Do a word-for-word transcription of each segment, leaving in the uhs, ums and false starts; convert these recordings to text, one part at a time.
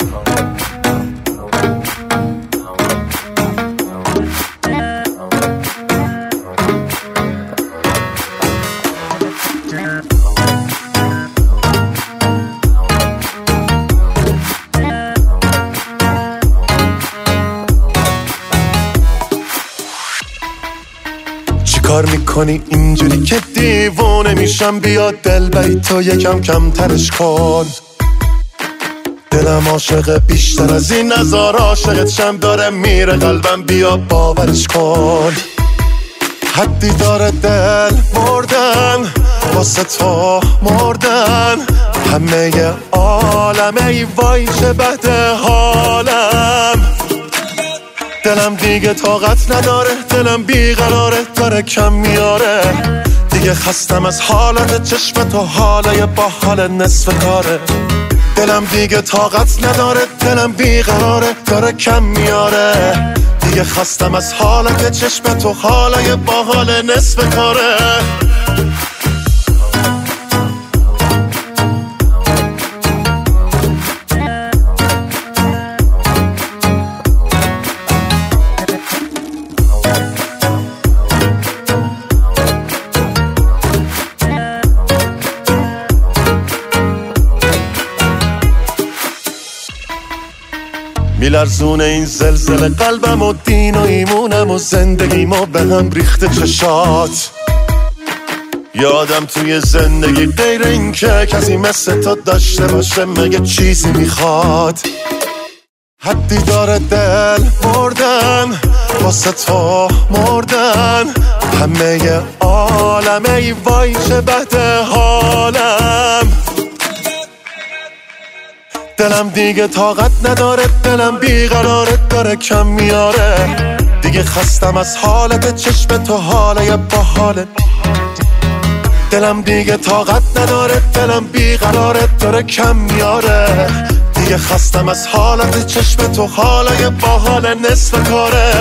کار میکنی اینجوری که دیوونه میشم، بیا دل بری تو یکم کم ترش کن. دلم عاشق بیشتر از این نظار عاشقت شم، داره میره قلبم بیا باورش کن. حدی داره دل مردن واسه تو مردن، همه عالمه ای وای چه بده حالم. دلم دیگه طاقت نداره، دلم بیقراره داره کم میاره. دیگه خستم از حالت چشم تو، حالای با حال نصف کاره. دلم دیگه طاقت نداره، دلم بیقراره داره کم میاره. دیگه خستم از حالت چشم تو، حالای با حال نصف کاره. میلرزونه این زلزله قلبم و دین و ایمونم و زندگیمو به هم ریخته چشات. یادم توی زندگی غیر این که کسی مثل تو داشته باشه مگه چیزی میخواد. حدی داره دل مردن واسه تو مردن، همه عالمه ای وای چه بده حالم. دلم دیگه طاقت نداره، دلم بیقراره داره کم میاره. دیگه خستم از حالت چشم تو، حالای با حالت. دلم دیگه طاقت نداره، دلم بیقراره داره کم میاره. دیگه خستم از حالت چشم تو، حالای با حال نصف کاره.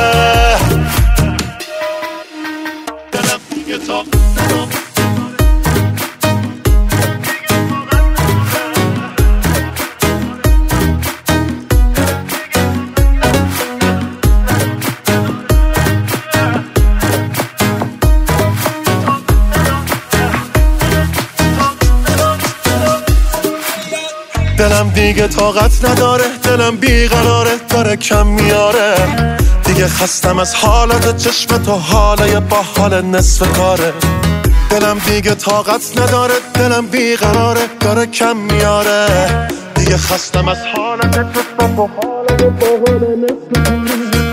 دلم دیگه طاقت نداره. دلم دیگه طاقت نداره، دلم بیقراره داره کم میاره. دیگه خستم از حالت چشم تو، حالای با حال نصف کاره. دلم دیگه طاقت نداره، دلم بیقراره داره کم میاره. دیگه خستم از حالت چشم تو، حالای با حال نصف کاره.